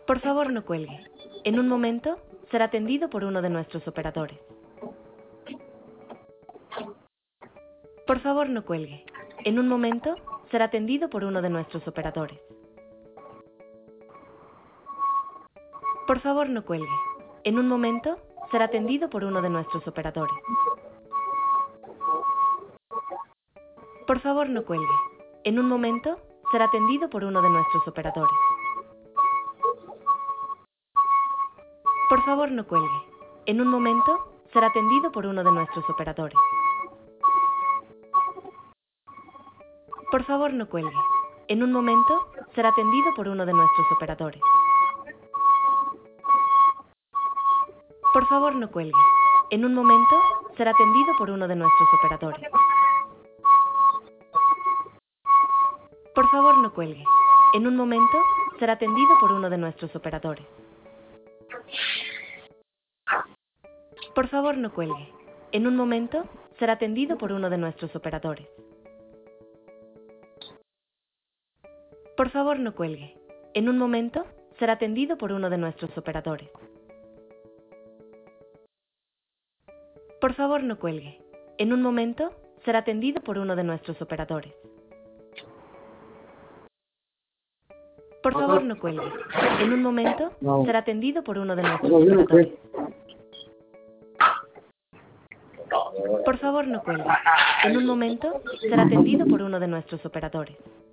Por favor, no cuelgue. En un momento, será atendido por uno de nuestros operadores. Por favor, no cuelgue. En un momento, será atendido por uno de nuestros operadores. Por favor, no cuelgue. En un momento, será atendido por uno de nuestros operadores. Por favor, no cuelgue. En un momento, será atendido por uno de nuestros operadores. Por favor, no cuelgue. En un momento, será atendido por uno de nuestros operadores. Por favor, no cuelgue. En un momento, será atendido por uno de nuestros operadores. Por favor, no cuelgue. En un momento, será atendido por uno de nuestros operadores. Por favor, no cuelgue. En un momento, será atendido por uno de nuestros operadores. Por favor, no cuelgue. En un momento, será atendido por uno de nuestros operadores. Por favor, no cuelgue. En un momento, será atendido por uno de nuestros operadores. Por favor, no cuelgue. En un momento, será atendido por uno de nuestros operadores. Por favor, no cuelgue. En un momento, será atendido por uno de nuestros operadores. Por favor, no cuelgue. En un momento, será atendido por uno de nuestros operadores.